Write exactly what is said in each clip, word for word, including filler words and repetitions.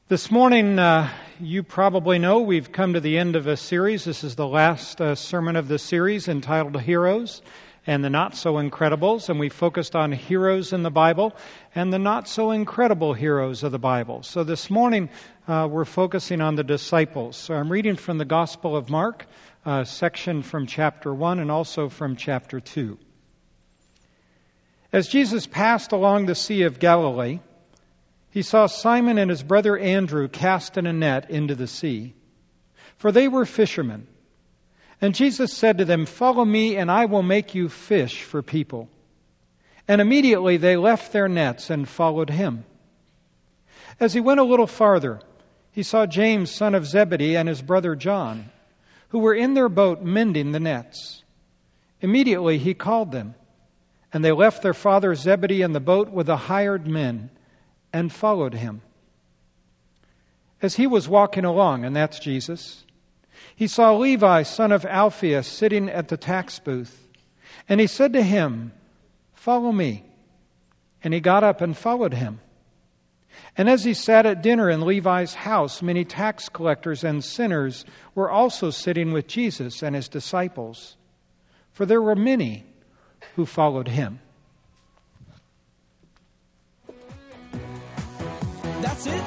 This morning, uh, you probably know we've come to the end of a series. This is the last uh, sermon of the series entitled Heroes and the Not-So-Incredibles, and we focused on heroes in the Bible and the not-so-incredible heroes of the Bible. So this morning, uh, we're focusing on the disciples. So I'm reading from the Gospel of Mark, a section from chapter one and also from chapter two. As Jesus passed along the Sea of Galilee, he saw Simon and his brother Andrew cast in a net into the sea, for they were fishermen. And Jesus said to them, "Follow me, and I will make you fish for people." And immediately they left their nets and followed him. As he went a little farther, he saw James, son of Zebedee, and his brother John, who were in their boat mending the nets. Immediately he called them, and they left their father Zebedee in the boat with the hired men and followed him. As he was walking along, and that's Jesus, he saw Levi, son of Alphaeus, sitting at the tax booth. And he said to him, "Follow me." And he got up and followed him. And as he sat at dinner in Levi's house, many tax collectors and sinners were also sitting with Jesus and his disciples, for there were many who followed him. That's it.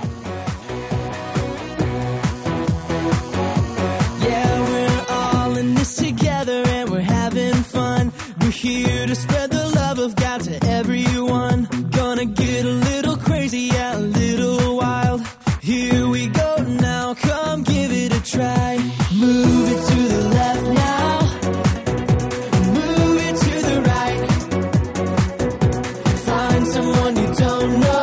Yeah, we're all in this together and we're having fun. We're here to spread the love of God to everyone. Gonna get a little crazy, yeah, a little wild. Here we go now, come give it a try. Move it to the left now. Move it to the right. Find someone you don't know.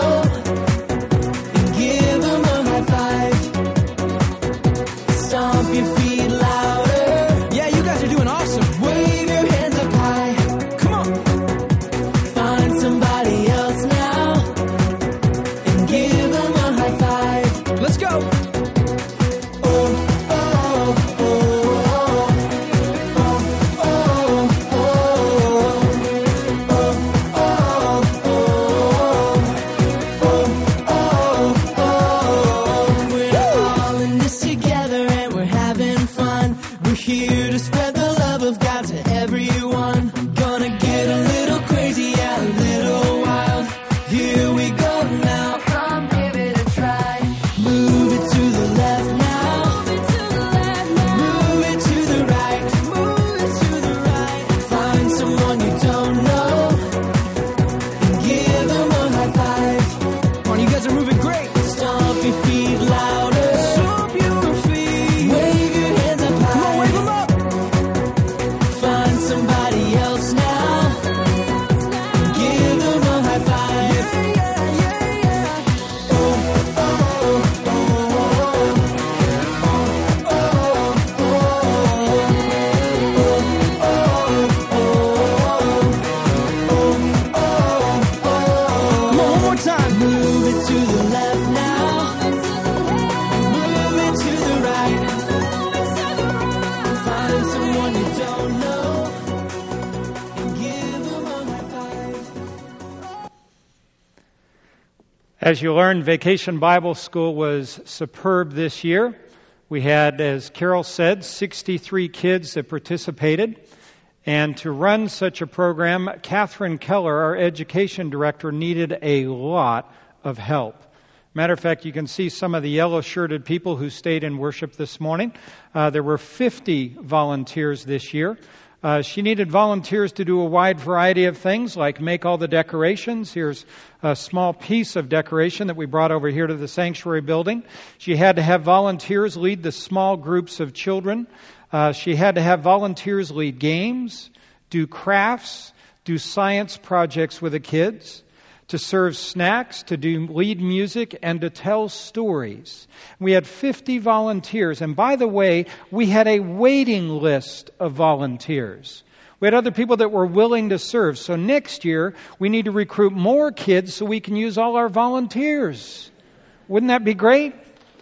As you learned, Vacation Bible School was superb this year. We had, as Carol said, sixty-three kids that participated. And to run such a program, Catherine Keller, our education director, needed a lot of help. Matter of fact, you can see some of the yellow-shirted people who stayed in worship this morning. Uh, there were fifty volunteers this year. Uh, she needed volunteers to do a wide variety of things, like make all the decorations. Here's a small piece of decoration that we brought over here to the sanctuary building. She had to have volunteers lead the small groups of children. Uh, she had to have volunteers lead games, do crafts, do science projects with the kids, to serve snacks, to do lead music, and to tell stories. We had fifty volunteers, and by the way, we had a waiting list of volunteers. We had other people that were willing to serve. So next year, we need to recruit more kids so we can use all our volunteers. Wouldn't that be great?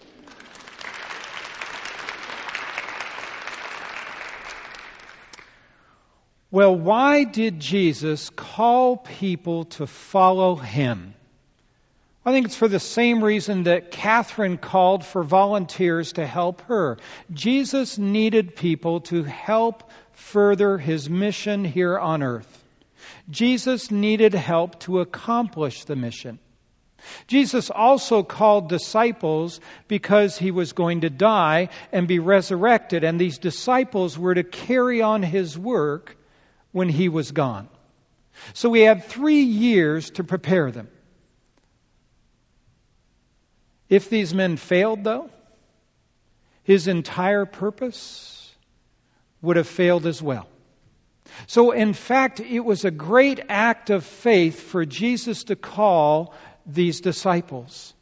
Well, why did Jesus call people to follow him? I think it's for the same reason that Catherine called for volunteers to help her. Jesus needed people to help further his mission here on earth. Jesus needed help to accomplish the mission. Jesus also called disciples because he was going to die and be resurrected, and these disciples were to carry on his work when he was gone. So we had three years to prepare them. If these men failed, though, his entire purpose would have failed as well. So, in fact, it was a great act of faith for Jesus to call these disciples.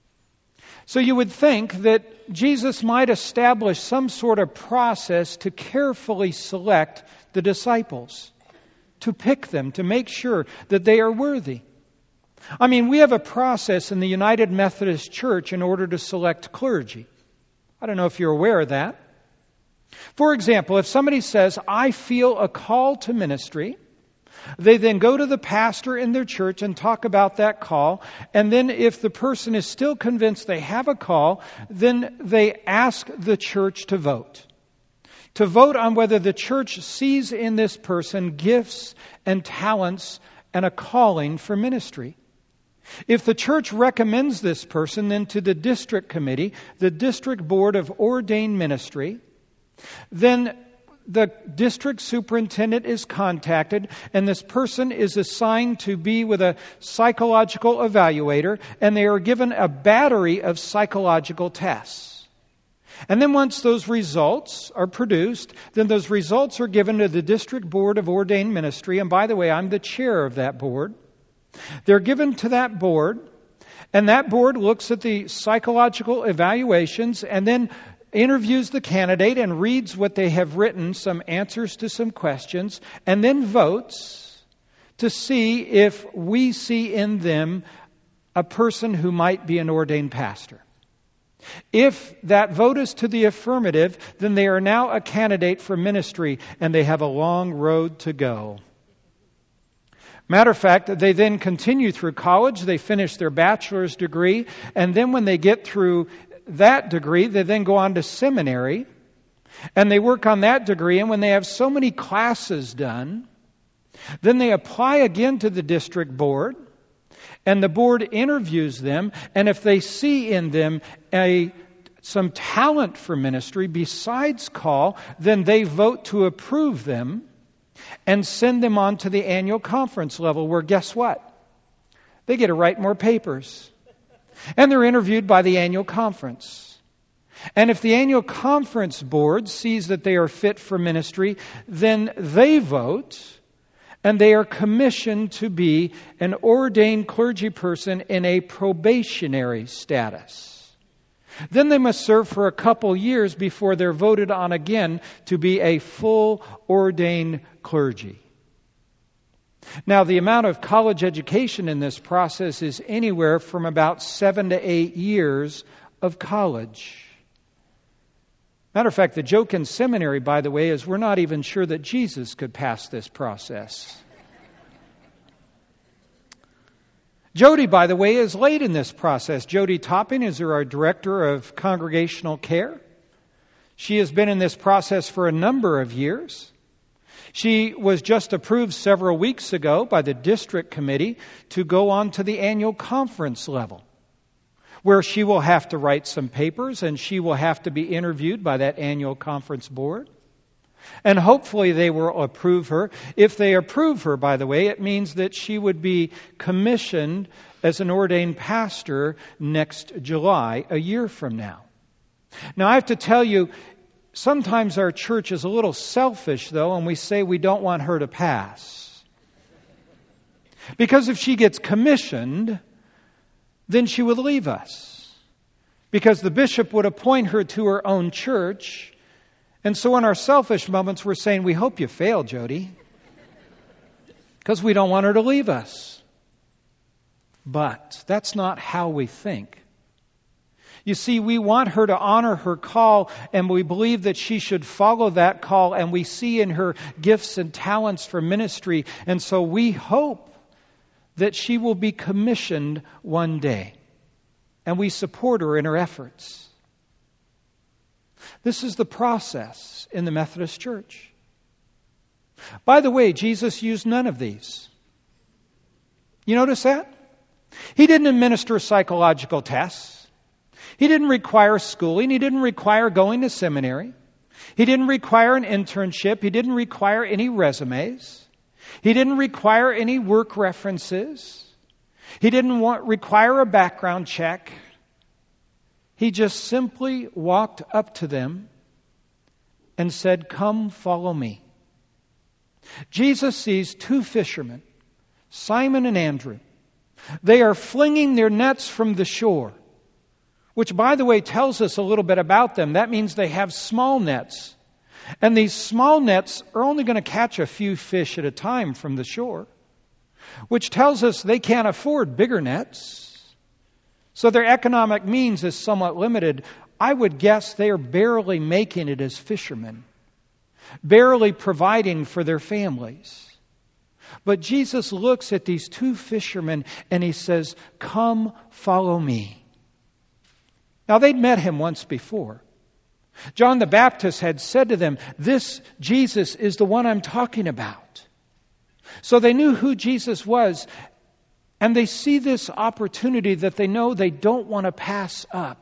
So you would think that Jesus might establish some sort of process to carefully select the disciples, to pick them, to make sure that they are worthy. I mean, we have a process in the United Methodist Church in order to select clergy. I don't know if you're aware of that. For example, if somebody says, I feel a call to ministry, they then go to the pastor in their church and talk about that call. And then if the person is still convinced they have a call, then they ask the church to vote. To vote on whether the church sees in this person gifts and talents and a calling for ministry. If the church recommends this person then to the district committee, the district board of ordained ministry, then the district superintendent is contacted, and this person is assigned to be with a psychological evaluator, and they are given a battery of psychological tests. And then once those results are produced, then those results are given to the district board of ordained ministry, and by the way, I'm the chair of that board. They're given to that board, and that board looks at the psychological evaluations and then interviews the candidate and reads what they have written, some answers to some questions, and then votes to see if we see in them a person who might be an ordained pastor. If that vote is to the affirmative, then they are now a candidate for ministry, and they have a long road to go. Matter of fact, they then continue through college, they finish their bachelor's degree, and then when they get through that degree, they then go on to seminary, and they work on that degree, and when they have so many classes done, then they apply again to the district board, and the board interviews them, and if they see in them a some talent for ministry besides call, then they vote to approve them and send them on to the annual conference level, where guess what? They get to write more papers. And they're interviewed by the annual conference. And if the annual conference board sees that they are fit for ministry, then they vote, and they are commissioned to be an ordained clergy person in a probationary status. Then they must serve for a couple years before they're voted on again to be a full ordained clergy. Now, the amount of college education in this process is anywhere from about seven to eight years of college. Matter of fact, the joke in seminary, by the way, is we're not even sure that Jesus could pass this process. Jody, by the way, is late in this process. Jody Topping is our Director of Congregational Care. She has been in this process for a number of years. She was just approved several weeks ago by the district committee to go on to the annual conference level, where she will have to write some papers and she will have to be interviewed by that annual conference board. And hopefully they will approve her. If they approve her, by the way, it means that she would be commissioned as an ordained pastor next July, a year from now. Now, I have to tell you, sometimes our church is a little selfish, though, and we say we don't want her to pass. Because if she gets commissioned, then she would leave us. Because the bishop would appoint her to her own church. And so in our selfish moments, we're saying, we hope you fail, Jody. Because we don't want her to leave us. But that's not how we think. You see, we want her to honor her call, and we believe that she should follow that call, and we see in her gifts and talents for ministry. And so we hope that she will be commissioned one day. And we support her in her efforts. This is the process in the Methodist Church. By the way, Jesus used none of these. You notice that? He didn't administer psychological tests. He didn't require schooling. He didn't require going to seminary. He didn't require an internship. He didn't require any resumes. He didn't require any work references. He didn't want, require a background check. He just simply walked up to them and said, "Come, follow me." Jesus sees two fishermen, Simon and Andrew. They are flinging their nets from the shore, which, by the way, tells us a little bit about them. That means they have small nets. And these small nets are only going to catch a few fish at a time from the shore, which tells us they can't afford bigger nets. So their economic means is somewhat limited. I would guess they are barely making it as fishermen, barely providing for their families. But Jesus looks at these two fishermen and he says, "Come, follow me." Now, they'd met him once before. John the Baptist had said to them, "This Jesus is the one I'm talking about." So they knew who Jesus was, and they see this opportunity that they know they don't want to pass up.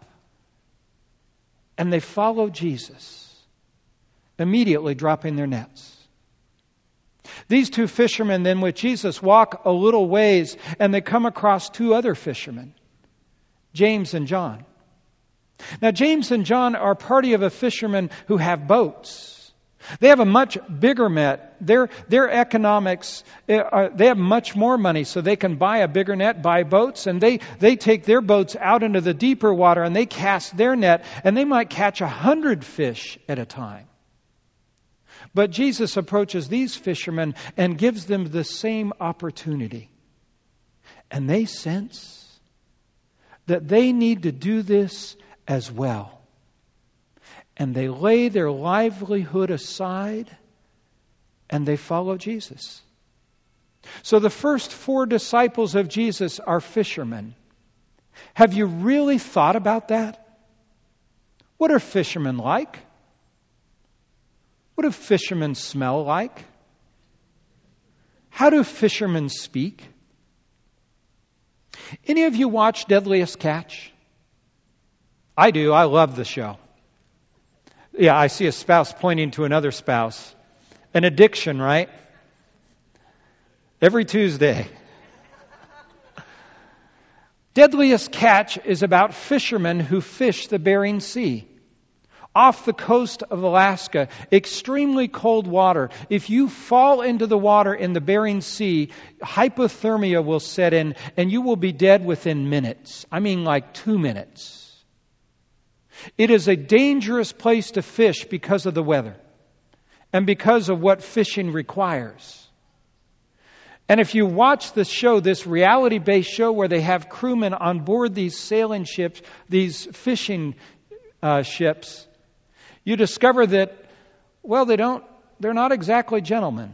And they follow Jesus, immediately dropping their nets. These two fishermen then with Jesus walk a little ways, and they come across two other fishermen, James and John. Now, James and John are party of a fisherman who have boats. They have a much bigger net. Their, their economics, uh, they have much more money, so they can buy a bigger net, buy boats, and they, they take their boats out into the deeper water and they cast their net, and they might catch a hundred fish at a time. But Jesus approaches these fishermen and gives them the same opportunity. And they sense that they need to do this as well. And they lay their livelihood aside and they follow Jesus. So the first four disciples of Jesus are fishermen. Have you really thought about that? What are fishermen like? What do fishermen smell like? How do fishermen speak? Any of you watch Deadliest Catch? I do. I love the show. Yeah, I see a spouse pointing to another spouse. An addiction, right? Every Tuesday. Deadliest Catch is about fishermen who fish the Bering Sea. Off the coast of Alaska, extremely cold water. If you fall into the water in the Bering Sea, hypothermia will set in and you will be dead within minutes. I mean like two minutes. It is a dangerous place to fish because of the weather and because of what fishing requires. And if you watch the show, this reality-based show where they have crewmen on board these sailing ships, these fishing uh, ships, you discover that, well, they don't, they're not exactly gentlemen.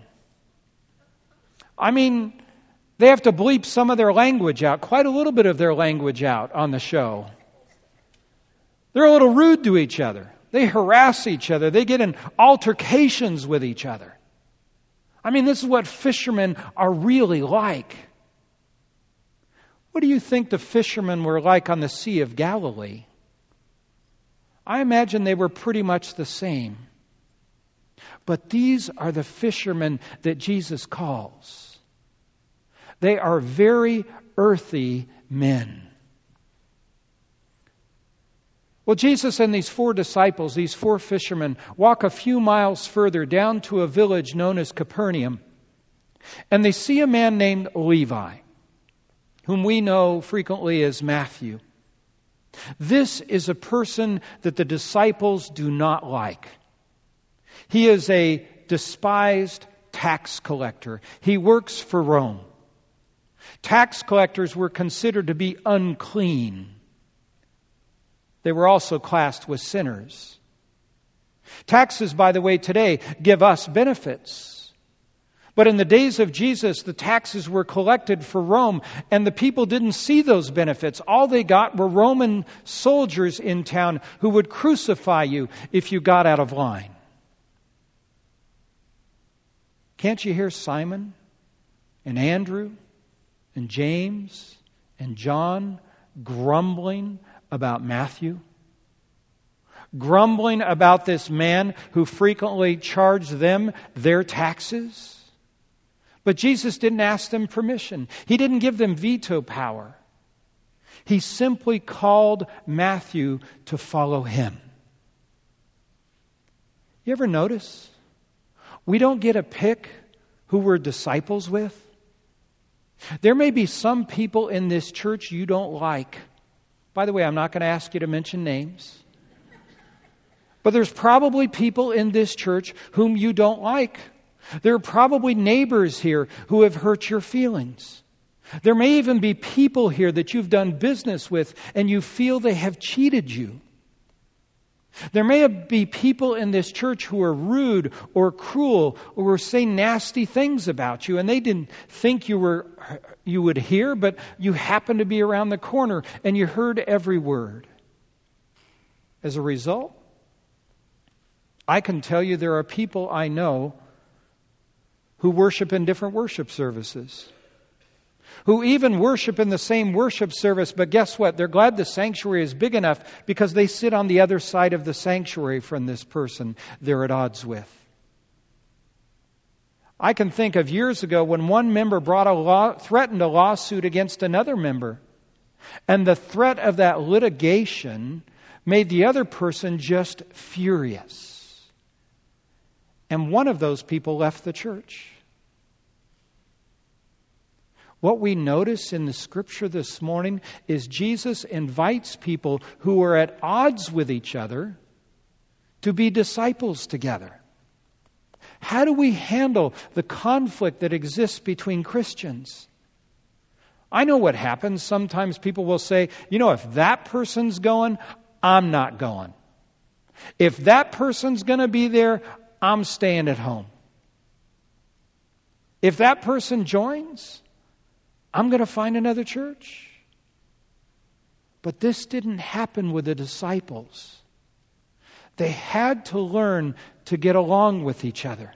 I mean, they have to bleep some of their language out, quite a little bit of their language out on the show. They're a little rude to each other. They harass each other. They get in altercations with each other. I mean, this is what fishermen are really like. What do you think the fishermen were like on the Sea of Galilee? I imagine they were pretty much the same. But these are the fishermen that Jesus calls. They are very earthy men. Well, Jesus and these four disciples, these four fishermen, walk a few miles further down to a village known as Capernaum. And they see a man named Levi, whom we know frequently as Matthew. This is a person that the disciples do not like. He is a despised tax collector. He works for Rome. Tax collectors were considered to be unclean. They were also classed with sinners. Taxes, by the way, today give us benefits. But in the days of Jesus, the taxes were collected for Rome, and the people didn't see those benefits. All they got were Roman soldiers in town who would crucify you if you got out of line. Can't you hear Simon and Andrew and James and John grumbling about Matthew? Grumbling about this man who frequently charged them their taxes? But Jesus didn't ask them permission. He didn't give them veto power. He simply called Matthew to follow him. You ever notice? We don't get to pick who we're disciples with. There may be some people in this church you don't like. By the way, I'm not going to ask you to mention names. But there's probably people in this church whom you don't like. There are probably neighbors here who have hurt your feelings. There may even be people here that you've done business with and you feel they have cheated you. There may be people in this church who are rude or cruel or say nasty things about you, and they didn't think you were you would hear, but you happened to be around the corner and you heard every word. As a result, I can tell you there are people I know who worship in different worship services, who even worship in the same worship service, but guess what? They're glad the sanctuary is big enough because they sit on the other side of the sanctuary from this person they're at odds with. I can think of years ago when one member brought a law, threatened a lawsuit against another member, and the threat of that litigation made the other person just furious. And one of those people left the church. What we notice in the scripture this morning is Jesus invites people who are at odds with each other to be disciples together. How do we handle the conflict that exists between Christians? I know what happens. Sometimes people will say, you know, if that person's going, I'm not going. If that person's going to be there, I'm staying at home. If that person joins, I'm going to find another church. But this didn't happen with the disciples. They had to learn to get along with each other.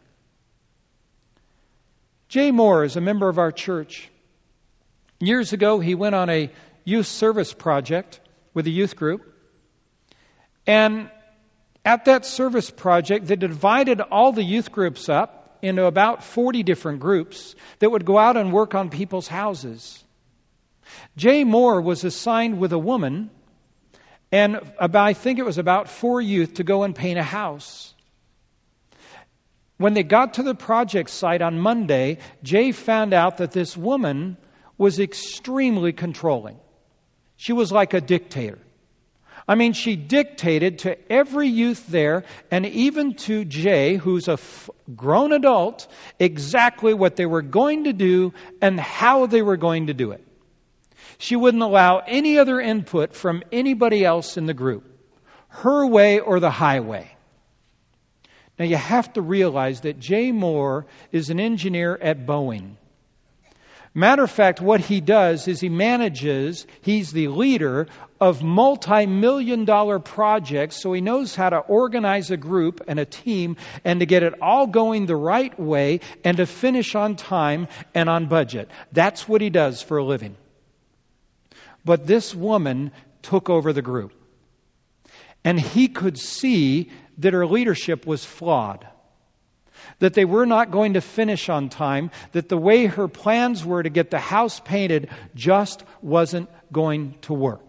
Jay Moore is a member of our church. Years ago, he went on a youth service project with a youth group. And at that service project, they divided all the youth groups up into about forty different groups that would go out and work on people's houses. Jay Moore was assigned with a woman and about, I think it was about four youth to go and paint a house. When they got to the project site on Monday, Jay found out that this woman was extremely controlling. She was like a dictator. I mean, she dictated to every youth there, and even to Jay, who's a f- grown adult, exactly what they were going to do and how they were going to do it. She wouldn't allow any other input from anybody else in the group. Her way or the highway. Now, you have to realize that Jay Moore is an engineer at Boeing. Matter of fact, what he does is he manages, he's the leader of multi-million dollar projects, so he knows how to organize a group and a team and to get it all going the right way and to finish on time and on budget. That's what he does for a living. But this woman took over the group. And he could see that her leadership was flawed. That they were not going to finish on time, that the way her plans were to get the house painted just wasn't going to work.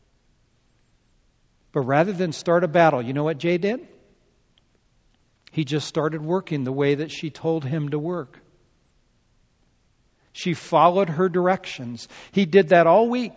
But rather than start a battle, you know what Jay did? He just started working the way that she told him to work. She followed her directions. He did that all week.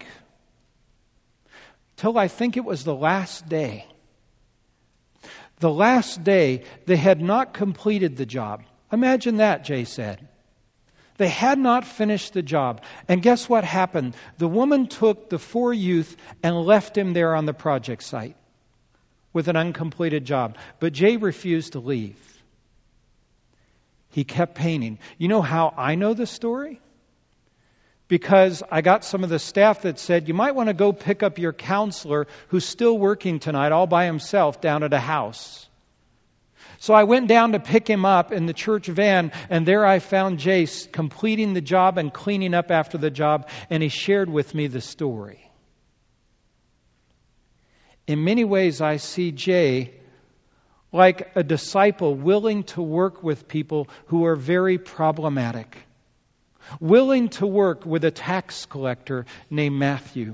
Till I think it was the last day. The last day, they had not completed the job. Imagine that, Jay said. They had not finished the job. And guess what happened? The woman took the four youth and left him there on the project site with an uncompleted job. But Jay refused to leave. he kept painting. You know how I know the story? Because I got some of the staff that said, you might want to go pick up your counselor who's still working tonight all by himself down at a house. So I went down to pick him up in the church van, and there I found Jace completing the job and cleaning up after the job, and he shared with me the story. In many ways, I see Jay like a disciple willing to work with people who are very problematic, willing to work with a tax collector named Matthew.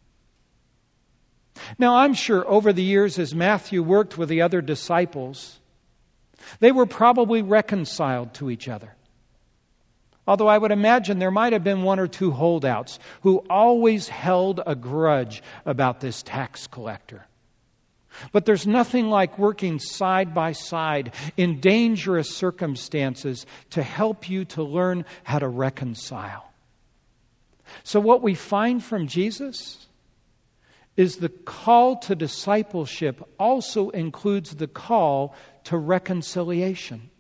Now, I'm sure over the years as Matthew worked with the other disciples, they were probably reconciled to each other. Although I would imagine there might have been one or two holdouts who always held a grudge about this tax collector. But there's nothing like working side by side in dangerous circumstances to help you to learn how to reconcile. So what we find from Jesus is the call to discipleship also includes the call to reconciliation.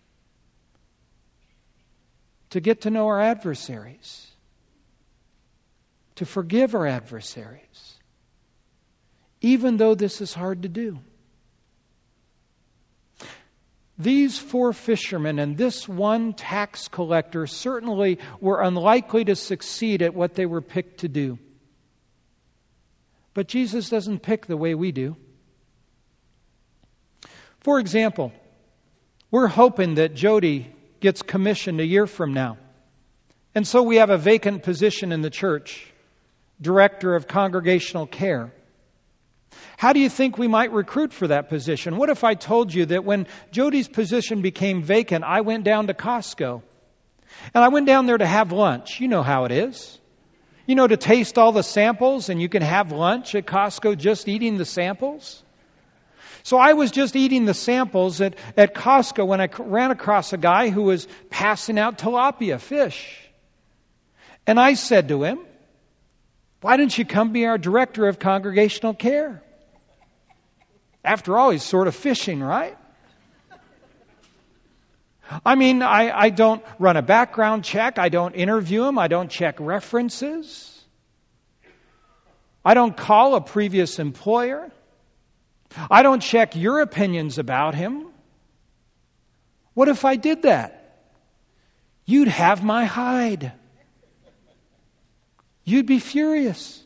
To get to know our adversaries. To forgive our adversaries. Even though this is hard to do. These four fishermen and this one tax collector certainly were unlikely to succeed at what they were picked to do. But Jesus doesn't pick the way we do. For example, we're hoping that Jody gets commissioned a year from now. And so we have a vacant position in the church, director of congregational care. How do you think we might recruit for that position? What if I told you that when Jody's position became vacant, I went down to Costco. And I went down there to have lunch. You know how it is. You know, to taste all the samples, and you can have lunch at Costco just eating the samples. So I was just eating the samples at, at Costco when I ran across a guy who was passing out tilapia fish. And I said to him, why don't you come be our director of congregational care? After all, he's sort of fishing, right? I mean, I, I don't run a background check. I don't interview him. I don't check references. I don't call a previous employer. I don't check your opinions about him. What if I did that? You'd have my hide. You'd be furious.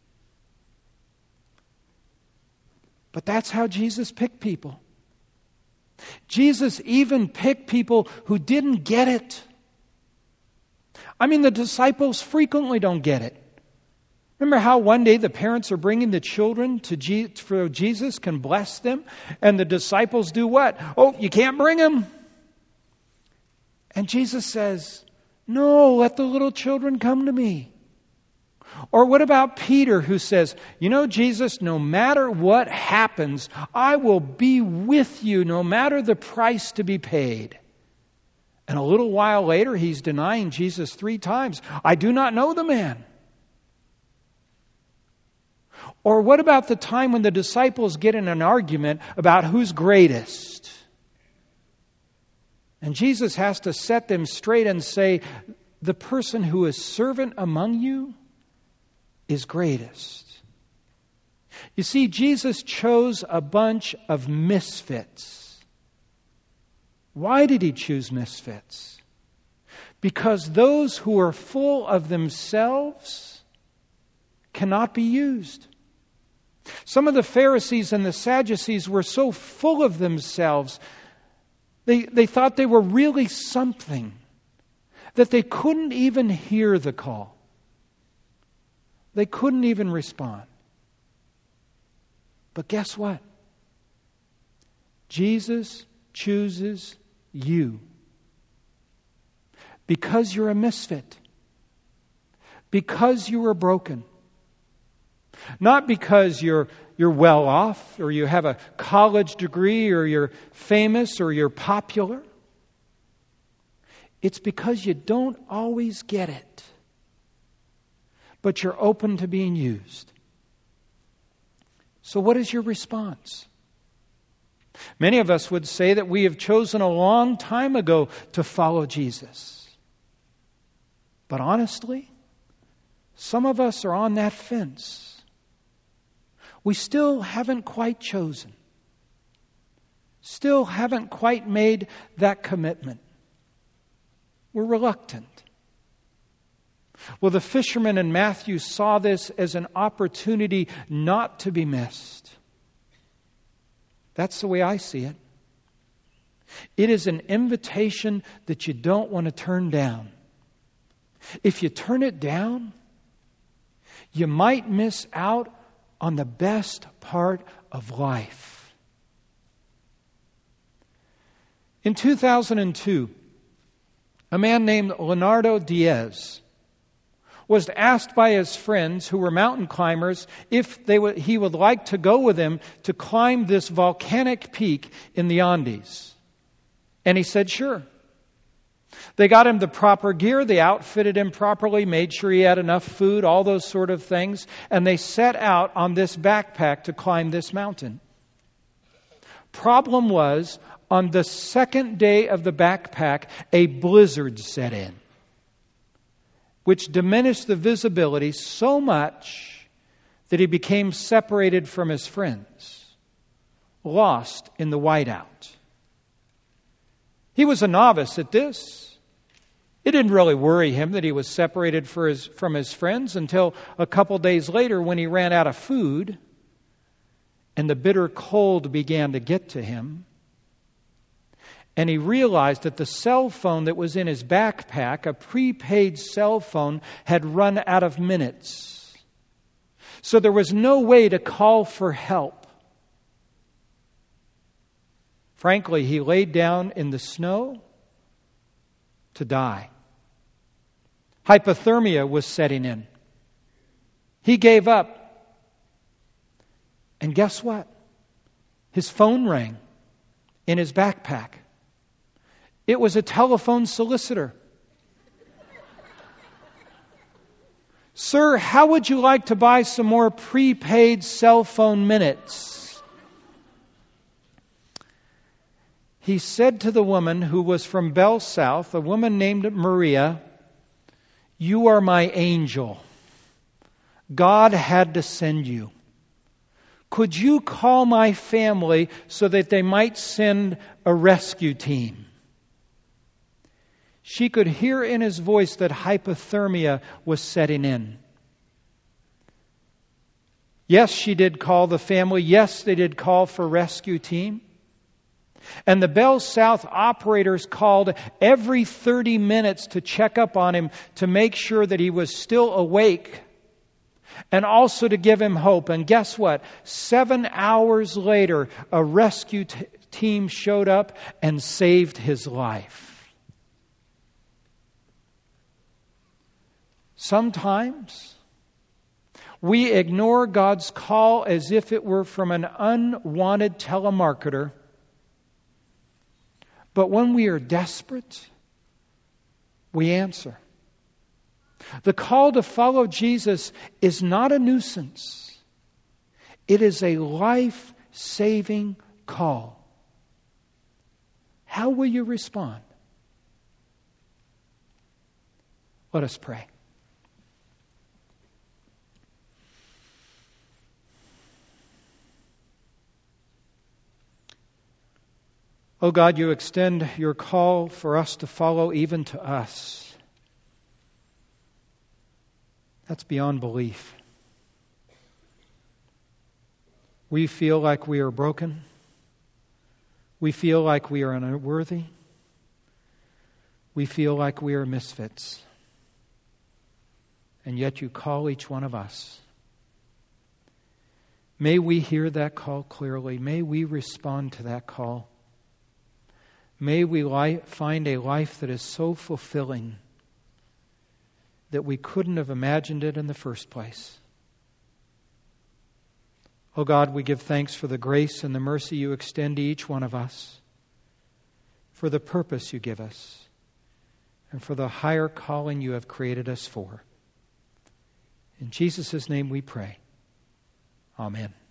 But that's how Jesus picked people. Jesus even picked people who didn't get it. I mean, the disciples frequently don't get it. Remember how one day the parents are bringing the children to Je- so Jesus can bless them, and the disciples do what? Oh, you can't bring them. And Jesus says, no, let the little children come to me. Or what about Peter who says, you know, Jesus, no matter what happens, I will be with you no matter the price to be paid. And a little while later, he's denying Jesus three times. I do not know the man. Or what about the time when the disciples get in an argument about who's greatest? And Jesus has to set them straight and say, the person who is servant among you is greatest. You see, Jesus chose a bunch of misfits. Why did he choose misfits? Because those who are full of themselves cannot be used. Some of the Pharisees and the Sadducees were so full of themselves, they, they thought they were really something, that they couldn't even hear the call. They couldn't even respond. But guess what? Jesus chooses you. Because you're a misfit. Because you were broken. Not because you're you're well off, or you have a college degree, or you're famous, or you're popular. It's because you don't always get it. But you're open to being used. So what is your response? Many of us would say that we have chosen a long time ago to follow Jesus. But honestly, some of us are on that fence. We still haven't quite chosen. Still haven't quite made that commitment. We're reluctant. Well, the fishermen in Matthew saw this as an opportunity not to be missed. That's the way I see it. It is an invitation that you don't want to turn down. If you turn it down, you might miss out on the best part of life. In two thousand two, a man named Leonardo Diaz was asked by his friends who were mountain climbers if they would, he would like to go with him to climb this volcanic peak in the Andes. And he said, sure. They got him the proper gear, they outfitted him properly, made sure he had enough food, all those sort of things, and they set out on this backpack to climb this mountain. Problem was, on the second day of the backpack, a blizzard set in, which diminished the visibility so much that he became separated from his friends, lost in the whiteout. He was a novice at this. It didn't really worry him that he was separated for his, from his friends until a couple days later when he ran out of food and the bitter cold began to get to him. And he realized that the cell phone that was in his backpack, a prepaid cell phone, had run out of minutes. So there was no way to call for help. Frankly, he laid down in the snow to die. Hypothermia was setting in. He gave up. And guess what? His phone rang in his backpack. It was a telephone solicitor. Sir, how would you like to buy some more prepaid cell phone minutes? He said to the woman who was from Bell South, a woman named Maria, "You are my angel. God had to send you. Could you call my family so that they might send a rescue team?" She could hear in his voice that hypothermia was setting in. Yes, she did call the family. Yes, they did call for rescue team. And the Bell South operators called every thirty minutes to check up on him to make sure that he was still awake and also to give him hope. And guess what? Seven hours later, a rescue t- team showed up and saved his life. Sometimes we ignore God's call as if it were from an unwanted telemarketer. But when we are desperate, we answer. The call to follow Jesus is not a nuisance. It is a life-saving call. How will you respond? Let us pray. Oh God, you extend your call for us to follow even to us. That's beyond belief. We feel like we are broken. We feel like we are unworthy. We feel like we are misfits. And yet you call each one of us. May we hear that call clearly. May we respond to that call. May we li- find a life that is so fulfilling that we couldn't have imagined it in the first place. Oh God, we give thanks for the grace and the mercy you extend to each one of us, for the purpose you give us, and for the higher calling you have created us for. In Jesus' name we pray. Amen.